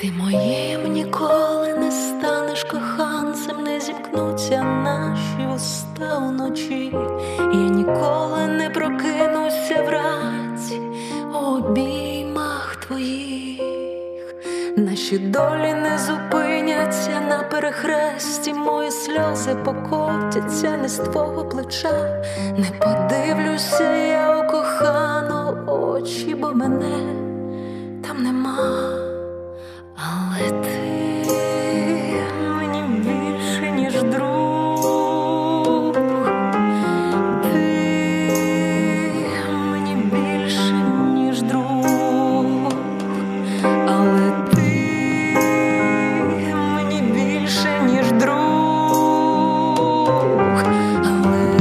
Ти моїм ніколи не станеш коханцем, не зімкнуться наші уста вночі. Я ніколи не прокинуся вранці у обіймах твоїх. Наші долі не зупиняться на перехресті, мої сльози покотяться не з твого плеча. Не подивлюся я у кохану очі, бо мене там нема. Але ти мені більше, ніж друг. Ти мені більше, ніж друг. Але ти мені більше, ніж друг. Але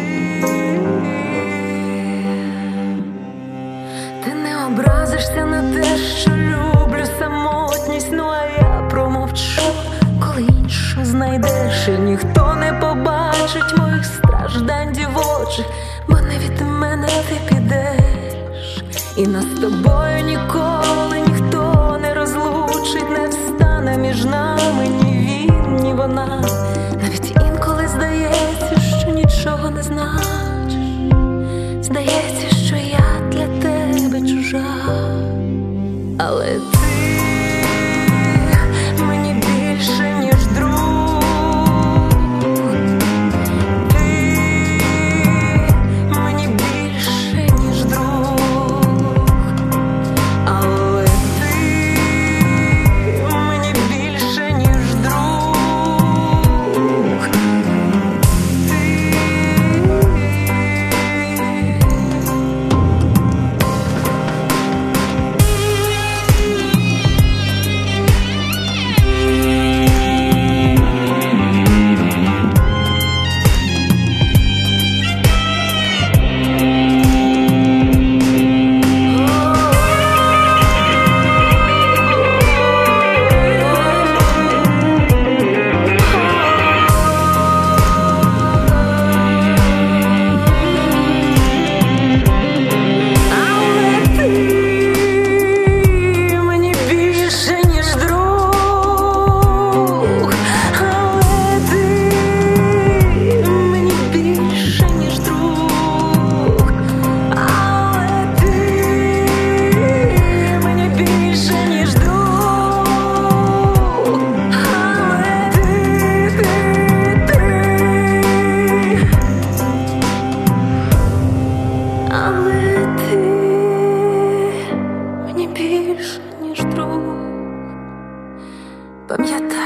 ти не образишся на те, що люблю самотність, ну а я промовчу, коли іншу знайдеш. І ніхто не побачить моїх страждань дівочих, бо не від мене ти підеш. І нас з тобою ніколи ніхто не розлучить, не встане між нами ні він, ні вона. Навіть інколи здається, що нічого не значиш, здається, що я для тебе чужа. Але ти мені більше, ніж друг. Ти мені більше, ніж друг. Але ти мені більше, ніж друг. Пам'ятай.